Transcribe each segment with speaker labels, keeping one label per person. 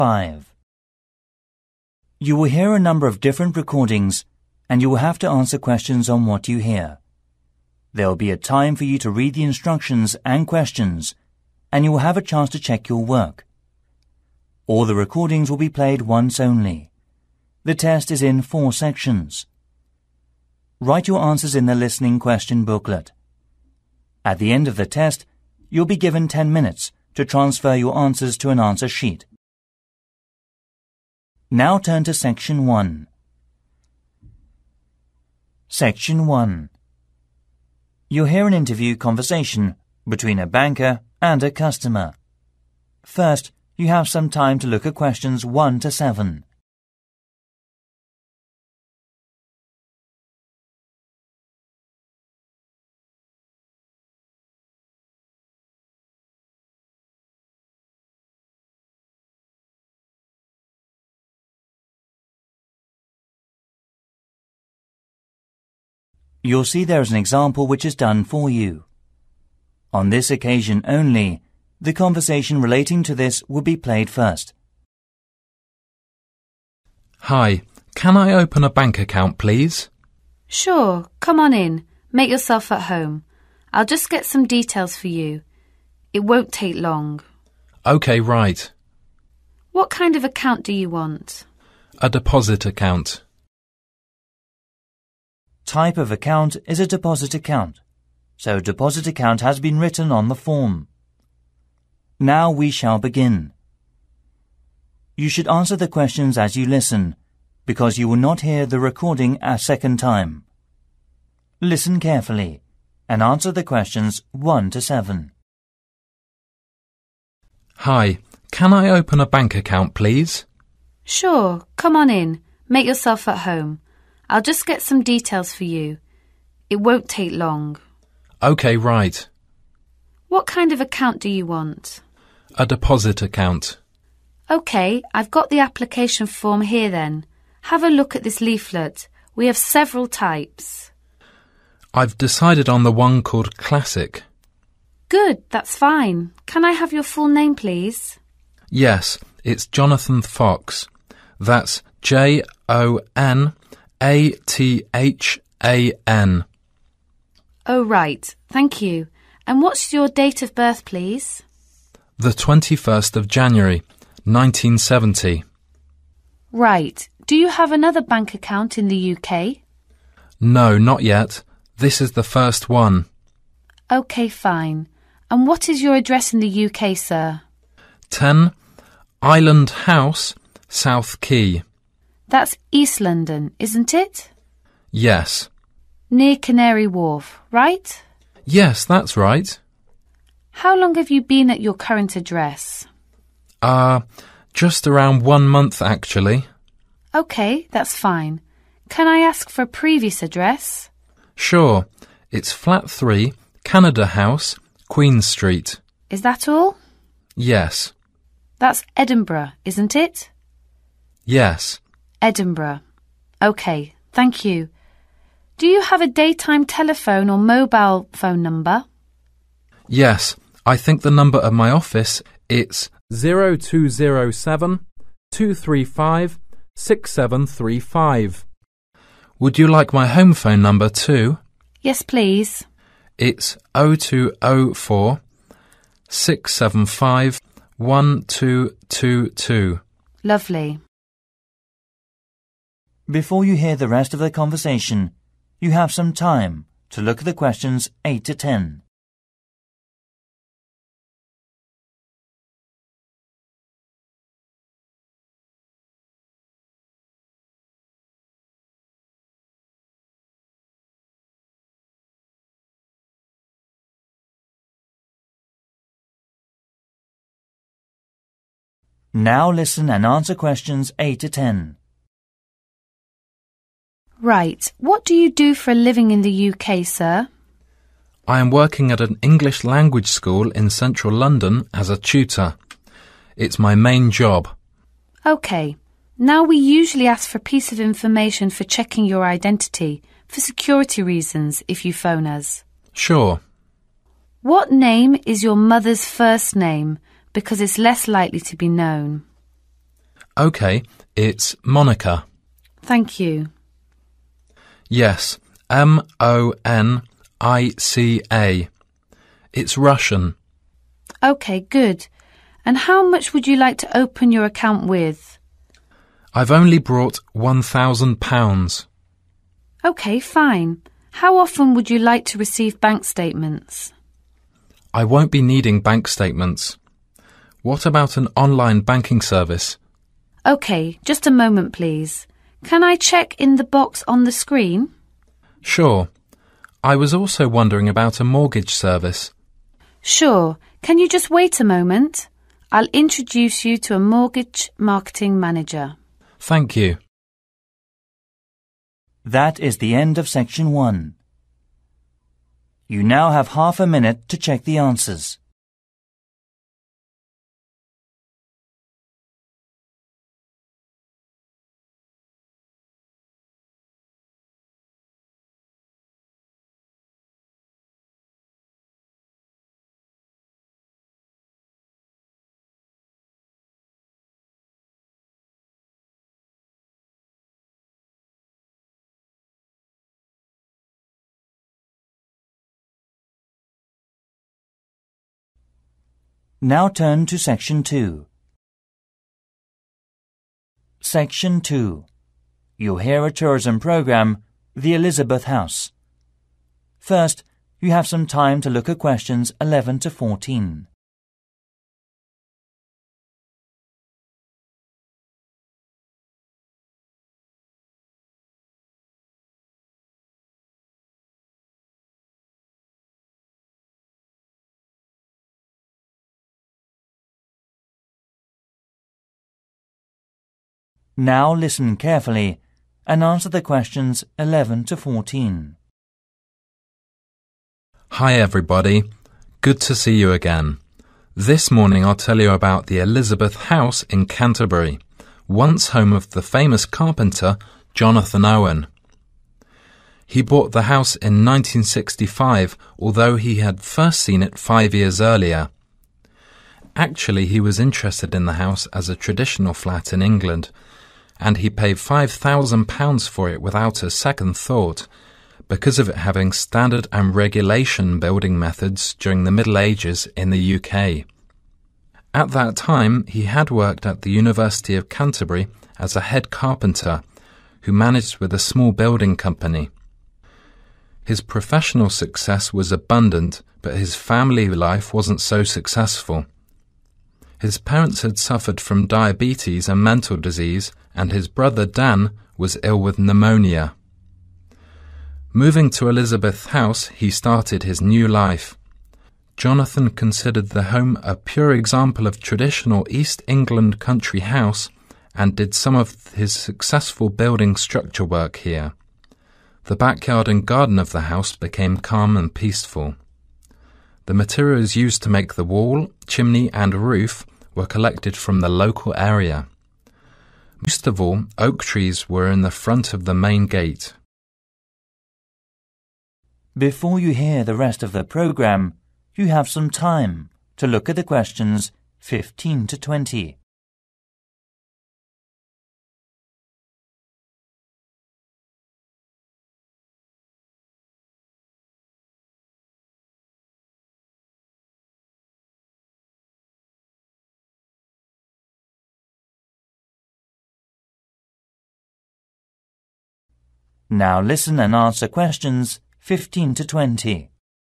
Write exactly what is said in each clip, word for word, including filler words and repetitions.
Speaker 1: five. You will hear a number of different recordings and you will have to answer questions on what you hear. There will be a time for you to read the instructions and questions, and you will have a chance to check your work. All the recordings will be played once only. The test is in four sections. Write your answers in the listening question booklet. At the end of the test, you'll be given ten minutes to transfer your answers to an answer sheet. Now turn to Section one. Section one. You'll hear an interview conversation between a banker and a customer. First, you have some time to look at questions one to seven. You'll see there is an example which is done for you. On this occasion only, the conversation relating to this will be played first.
Speaker 2: Hi, can I open a bank account, please?
Speaker 3: Sure, come on in. Make yourself at home. I'll just get some details for you. It won't take long.
Speaker 2: OK, right.
Speaker 3: What kind of account do you want?
Speaker 2: A deposit account.
Speaker 1: Type of account is a deposit account, so deposit account has been written on the form. Now we shall begin. You should answer the questions as you listen, because you will not hear the recording a second time. Listen carefully and answer the questions one to seven.
Speaker 2: Hi, can I open a bank account, please?
Speaker 3: Sure, come on in. Make yourself at home. I'll just get some details for you. It won't take long.
Speaker 2: OK, right.
Speaker 3: What kind of account do you want?
Speaker 2: A deposit account.
Speaker 3: OK, I've got the application form here then. Have a look at this leaflet. We have several types.
Speaker 2: I've decided on the one called Classic.
Speaker 3: Good, that's fine. Can I have your full name, please?
Speaker 2: Yes, it's Jonathan Fox. That's J O N A T H A N.
Speaker 3: Oh, right. Thank you. And what's your date of birth, please?
Speaker 2: The twenty-first of January, nineteen seventy.
Speaker 3: Right. Do you have another bank account in the U K?
Speaker 2: No, not yet. This is the first one.
Speaker 3: OK, fine. And what is your address in the U K, sir?
Speaker 2: ten Island House, South Quay.
Speaker 3: That's East London, isn't it?
Speaker 2: Yes.
Speaker 3: Near Canary Wharf, right?
Speaker 2: Yes, that's right.
Speaker 3: How long have you been at your current address?
Speaker 2: Uh, just around one month, actually.
Speaker 3: OK, that's fine. Can I ask for a previous address?
Speaker 2: Sure. It's flat three, Canada House, Queen Street.
Speaker 3: Is that all?
Speaker 2: Yes.
Speaker 3: That's Edinburgh, isn't it?
Speaker 2: Yes.
Speaker 3: Edinburgh. OK, thank you. Do you have a daytime telephone or mobile phone number?
Speaker 2: Yes, I think the number of my office, it's zero two zero seven, two three five, six seven three five. Would you like my home phone number too?
Speaker 3: Yes, please.
Speaker 2: It's oh two oh four, six seven five, one two two two.
Speaker 3: Lovely.
Speaker 1: Before you hear the rest of the conversation, you have some time to look at the questions eight to ten. Now listen and answer questions eight to ten.
Speaker 3: Right. What do you do for a living in the U K, sir?
Speaker 2: I am working at an English language school in central London as a tutor. It's my main job.
Speaker 3: OK. Now we usually ask for a piece of information for checking your identity, for security reasons, if you phone us.
Speaker 2: Sure.
Speaker 3: What name is your mother's first name, because it's less likely to be known?
Speaker 2: OK, it's Monica.
Speaker 3: Thank you.
Speaker 2: Yes, M O N I C A. It's Russian.
Speaker 3: OK, good. And how much would you like to open your account with?
Speaker 2: I've only brought one thousand pounds.
Speaker 3: OK, fine. How often would you like to receive bank statements?
Speaker 2: I won't be needing bank statements. What about an online banking service?
Speaker 3: OK, just a moment, please. Can I check in the box on the screen?
Speaker 2: Sure. I was also wondering about a mortgage service.
Speaker 3: Sure. Can you just wait a moment? I'll introduce you to a mortgage marketing manager.
Speaker 2: Thank you.
Speaker 1: That is the end of section one. You now have half a minute to check the answers. Now turn to section two. Section two. You'll hear a tourism program, The Elizabeth House. First, you have some time to look at questions eleven to fourteen. Now listen carefully and answer the questions eleven to fourteen.
Speaker 2: Hi everybody. Good to see you again. This morning I'll tell you about the Elizabeth House in Canterbury, once home of the famous carpenter Jonathan Owen. He bought the house in nineteen sixty-five, although he had first seen it five years earlier. Actually, he was interested in the house as a traditional flat in England, and he paid five thousand pounds for it without a second thought, because of it having standard and regulation building methods during the Middle Ages in the U K. At that time, he had worked at the University of Canterbury as a head carpenter who managed with a small building company. His professional success was abundant, but his family life wasn't so successful. His parents had suffered from diabetes and mental disease, and his brother Dan was ill with pneumonia. Moving to Elizabeth House, he started his new life. Jonathan considered the home a pure example of traditional East England country house and did some of his successful building structure work here. The backyard and garden of the house became calm and peaceful. The materials used to make the wall, chimney and roof were collected from the local area. Most of all, oak trees were in the front of the main gate.
Speaker 1: Before you hear the rest of the program, you have some time to look at the questions fifteen to twenty. Now listen and answer questions fifteen to twenty.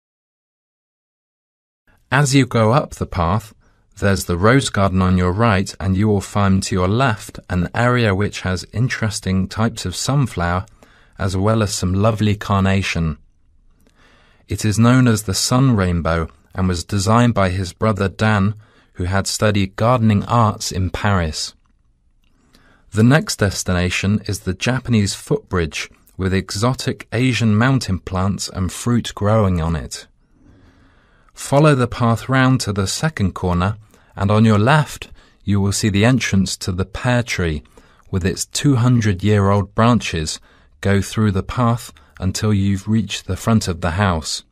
Speaker 2: As you go up the path, there's the rose garden on your right, and you will find to your left an area which has interesting types of sunflower as well as some lovely carnation. It is known as the sun rainbow and was designed by his brother Dan, who had studied gardening arts in Paris. The next destination is the Japanese footbridge, with exotic Asian mountain plants and fruit growing on it. Follow the path round to the second corner, and on your left you will see the entrance to the pear tree, with its two hundred year old branches go through the path until you've reached the front of the house.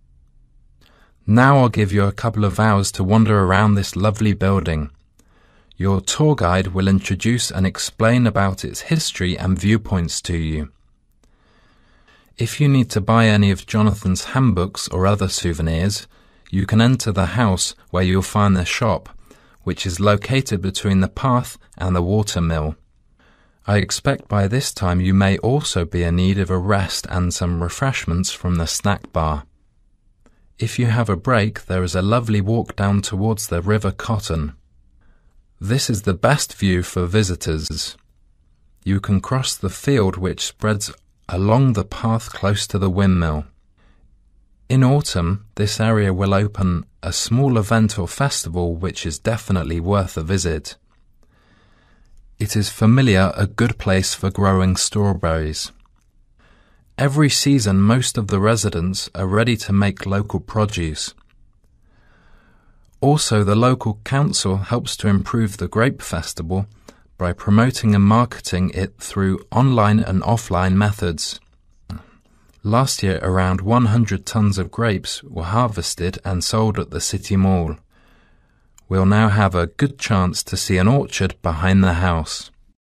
Speaker 2: Now I'll give you a couple of hours to wander around this lovely building. Your tour guide will introduce and explain about its history and viewpoints to you. If you need to buy any of Jonathan's handbooks or other souvenirs, you can enter the house where you'll find the shop, which is located between the path and the water mill. I expect by this time you may also be in need of a rest and some refreshments from the snack bar. If you have a break, there is a lovely walk down towards the River Cotton. This is the best view for visitors. You can cross the field which spreads along the path close to the windmill. In autumn, this area will open a small event or festival which is definitely worth a visit. It is familiar a good place for growing strawberries. Every season most of the residents are ready to make local produce. Also, the local council helps to improve the grape festival by promoting and marketing it through online and offline methods. Last year, around one hundred tons of grapes were harvested and sold at the City Mall. We'll now have a good chance to see an orchard behind the house.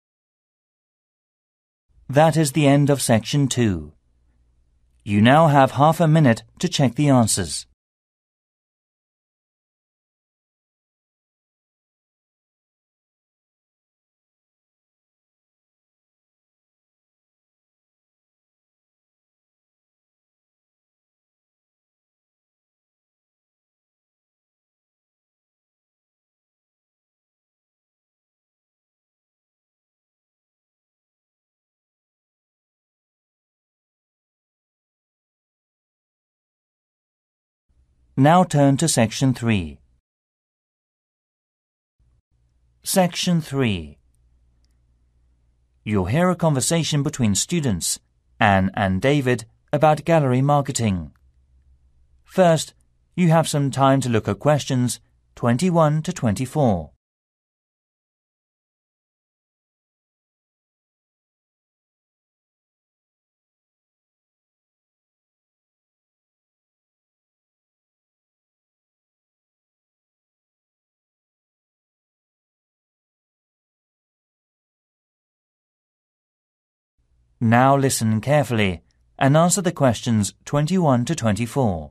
Speaker 1: That is the end of section two. You now have half a minute to check the answers. Now turn to section three. Section three. You'll hear a conversation between students, Anne and David, about gallery marketing. First, you have some time to look at questions twenty-one to twenty-four. Now listen carefully and answer the questions twenty-one to twenty-four.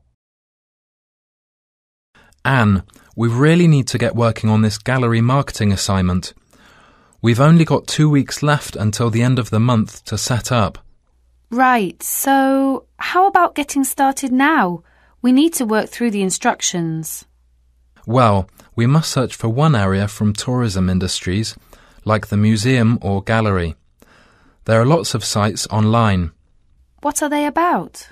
Speaker 2: Anne, we really need to get working on this gallery marketing assignment. We've only got two weeks left until the end of the month to set up.
Speaker 3: Right, so how about getting started now? We need to work through the instructions.
Speaker 2: Well, we must search for one area from tourism industries, like the museum or gallery. There are lots of sites online.
Speaker 3: What are they about?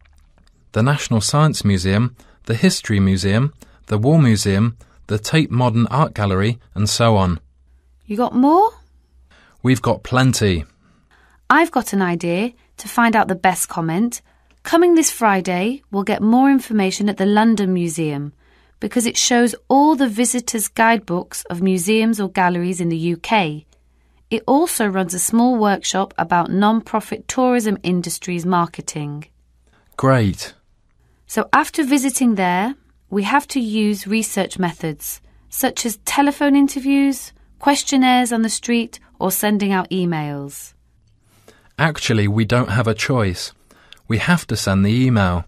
Speaker 2: The National Science Museum, the History Museum, the War Museum, the Tate Modern Art Gallery, and so on.
Speaker 3: You got more?
Speaker 2: We've got plenty.
Speaker 3: I've got an idea to find out the best comment. Coming this Friday, we'll get more information at the London Museum because it shows all the visitors' guidebooks of museums or galleries in the U K. It also runs a small workshop about non-profit tourism industries marketing.
Speaker 2: Great.
Speaker 3: So after visiting there, we have to use research methods, such as telephone interviews, questionnaires on the street, or sending out emails.
Speaker 2: Actually, we don't have a choice. We have to send the email.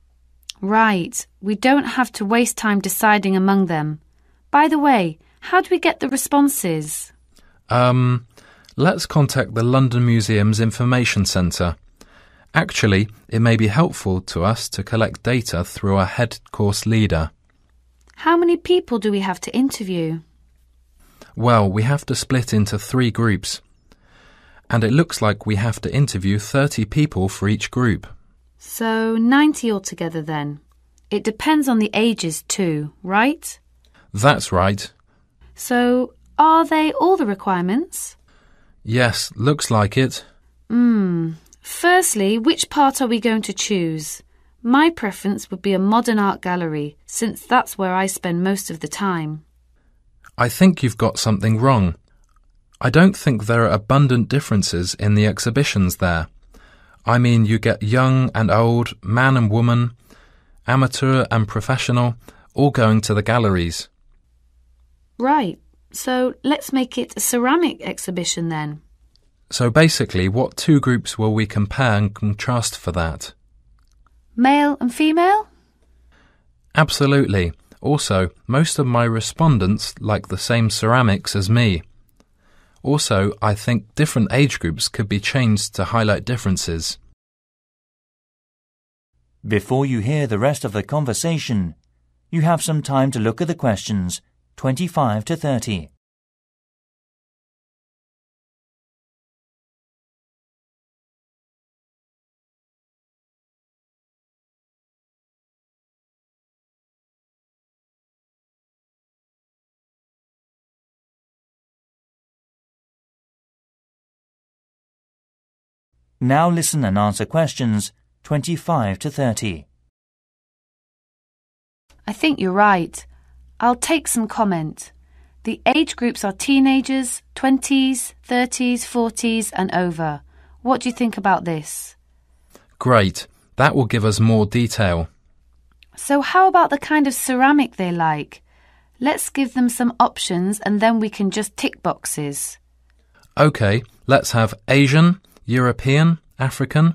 Speaker 3: Right. We don't have to waste time deciding among them. By the way, how do we get the responses?
Speaker 2: Um... Let's contact the London Museum's Information Centre. Actually, it may be helpful to us to collect data through our head course leader.
Speaker 3: How many people do we have to interview?
Speaker 2: Well, we have to split into three groups. And it looks like we have to interview thirty people for each group.
Speaker 3: So ninety altogether then. It depends on the ages too, right?
Speaker 2: That's right.
Speaker 3: So are they all the requirements?
Speaker 2: Yes, looks like it.
Speaker 3: Hmm. Firstly, which part are we going to choose? My preference would be a modern art gallery, since that's where I spend most of the time.
Speaker 2: I think you've got something wrong. I don't think there are abundant differences in the exhibitions there. I mean, you get young and old, man and woman, amateur and professional, all going to the galleries.
Speaker 3: Right. So let's make it a ceramic exhibition then.
Speaker 2: So basically, what two groups will we compare and contrast for that?
Speaker 3: Male and female?
Speaker 2: Absolutely. Also, most of my respondents like the same ceramics as me. Also, I think different age groups could be changed to highlight differences.
Speaker 1: Before you hear the rest of the conversation, you have some time to look at the questions twenty-five to thirty. Now listen and answer questions twenty-five to thirty.
Speaker 3: I think you're right. I'll take some comment. The age groups are teenagers, twenties, thirties, forties and over. What do you think about this?
Speaker 2: Great. That will give us more detail.
Speaker 3: So how about the kind of ceramic they like? Let's give them some options and then we can just tick boxes.
Speaker 2: OK, let's have Asian, European, African.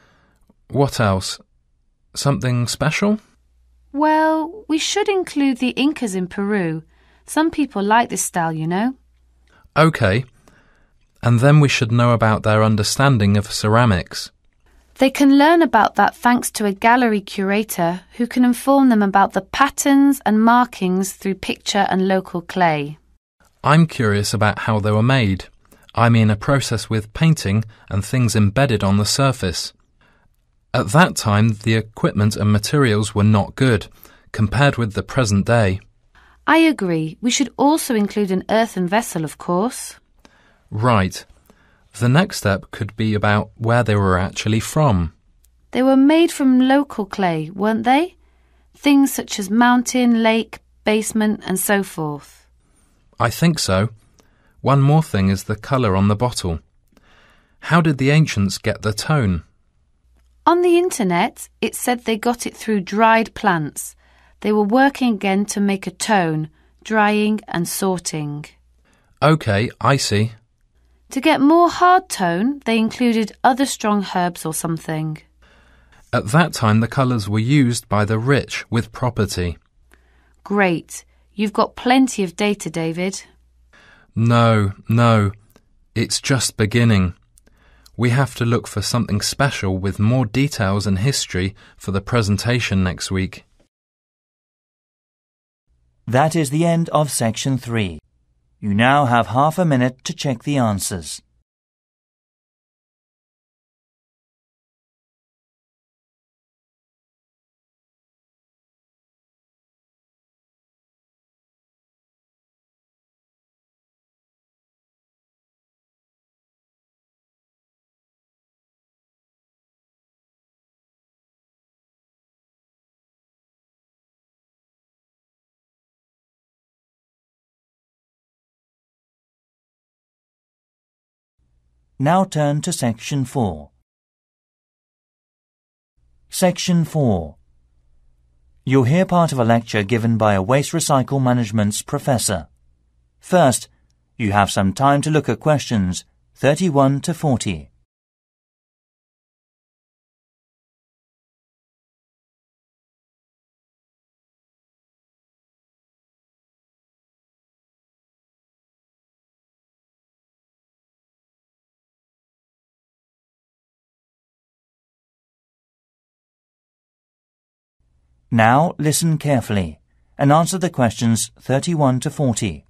Speaker 2: What else? Something special?
Speaker 3: Well, we should include the Incas in Peru. Some people like this style, you know.
Speaker 2: OK. And then we should know about their understanding of ceramics.
Speaker 3: They can learn about that thanks to a gallery curator who can inform them about the patterns and markings through picture and local clay.
Speaker 2: I'm curious about how they were made. I mean a process with painting and things embedded on the surface. At that time, the equipment and materials were not good, compared with the present day.
Speaker 3: I agree. We should also include an earthen vessel, of course.
Speaker 2: Right. The next step could be about where they were actually from.
Speaker 3: They were made from local clay, weren't they? Things such as mountain, lake, basement and so forth.
Speaker 2: I think so. One more thing is the colour on the bottle. How did the ancients get the tone?
Speaker 3: On the internet, it said they got it through dried plants. They were working again to make a tone, drying and sorting.
Speaker 2: OK, I see.
Speaker 3: To get more hard tone, they included other strong herbs or something.
Speaker 2: At that time, the colours were used by the rich with property.
Speaker 3: Great. You've got plenty of data, David.
Speaker 2: No, no. It's just beginning. We have to look for something special with more details and history for the presentation next week.
Speaker 1: That is the end of section three. You now have half a minute to check the answers. Now turn to Section four. Section four. You'll hear part of a lecture given by a waste recycle management's professor. First, you have some time to look at questions thirty-one to forty. Now listen carefully and answer the questions thirty-one to forty.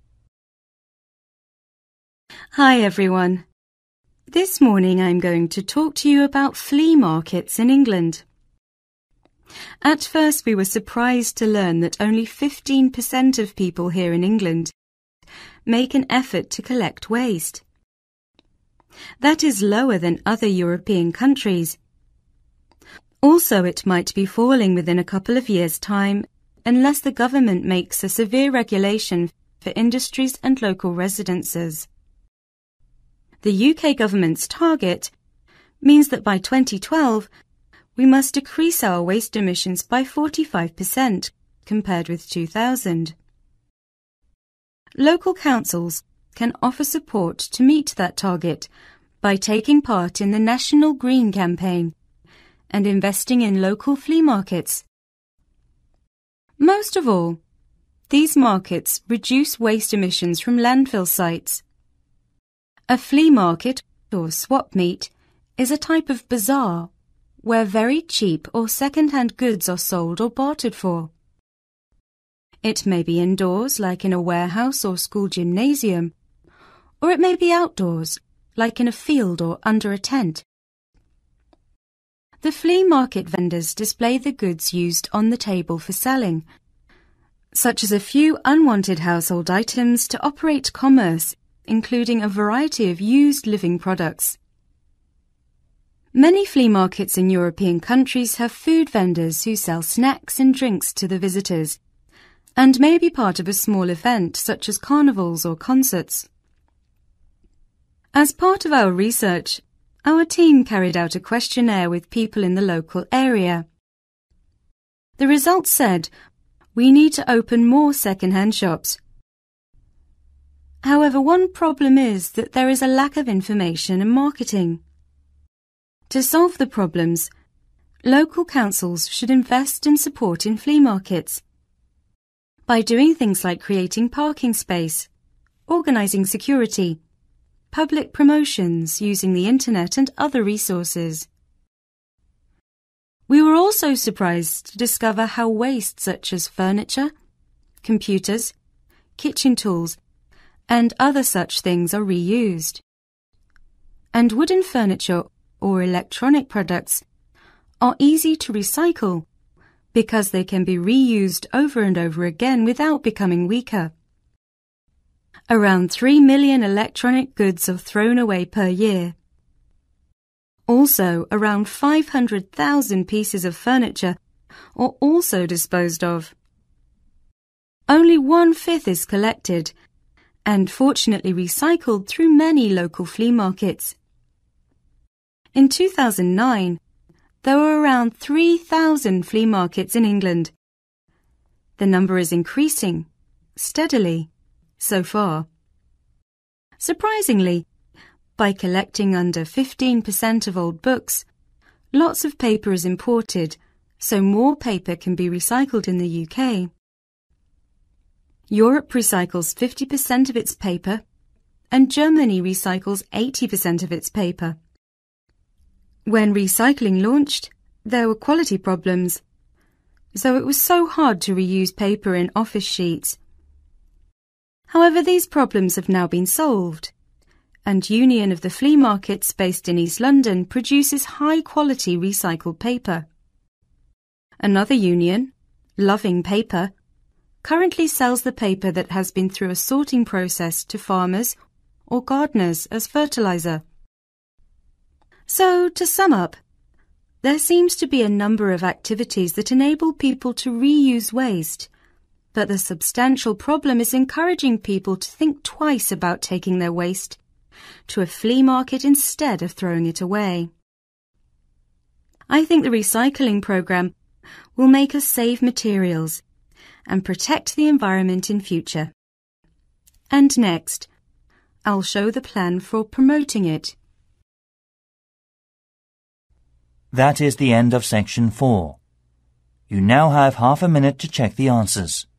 Speaker 4: Hi everyone. This morning I'm going to talk to you about flea markets in England. At first we were surprised to learn that only fifteen percent of people here in England make an effort to collect waste. That is lower than other European countries. Also, it might be falling within a couple of years' time unless the government makes a severe regulation for industries and local residences. The U K government's target means that by twenty twelve we must decrease our waste emissions by forty-five percent compared with two thousand. Local councils can offer support to meet that target by taking part in the National Green Campaign and investing in local flea markets. Most of all, these markets reduce waste emissions from landfill sites. A flea market, or swap meet, is a type of bazaar where very cheap or second-hand goods are sold or bartered for. It may be indoors, like in a warehouse or school gymnasium, or it may be outdoors, like in a field or under a tent. The flea market vendors display the goods used on the table for selling, such as a few unwanted household items, to operate commerce, including a variety of used living products. Many flea markets in European countries have food vendors who sell snacks and drinks to the visitors, and may be part of a small event such as carnivals or concerts. As part of our research, our team carried out a questionnaire with people in the local area. The results said, we need to open more second-hand shops. However, one problem is that there is a lack of information and marketing. To solve the problems, local councils should invest and support in flea markets by doing things like creating parking space, organising security, public promotions using the internet and other resources. We were also surprised to discover how waste such as furniture, computers, kitchen tools, and other such things are reused. And wooden furniture or electronic products are easy to recycle because they can be reused over and over again without becoming weaker. Around three million electronic goods are thrown away per year. Also, around five hundred thousand pieces of furniture are also disposed of. Only one-fifth is collected and fortunately recycled through many local flea markets. In two thousand nine, there were around three thousand flea markets in England. The number is increasing steadily so far. Surprisingly, by collecting under fifteen percent of old books, lots of paper is imported, so more paper can be recycled in the U K. Europe recycles fifty percent of its paper, and Germany recycles eighty percent of its paper. When recycling launched, there were quality problems, so it was so hard to reuse paper in office sheets. However, these problems have now been solved, and Union of the Flea Markets based in East London produces high-quality recycled paper. Another union, Loving Paper, currently sells the paper that has been through a sorting process to farmers or gardeners as fertilizer. So, to sum up, there seems to be a number of activities that enable people to reuse waste, but the substantial problem is encouraging people to think twice about taking their waste to a flea market instead of throwing it away. I think the recycling program will make us save materials and protect the environment in future. And next, I'll show the plan for promoting it.
Speaker 1: That is the end of section four. You now have half a minute to check the answers.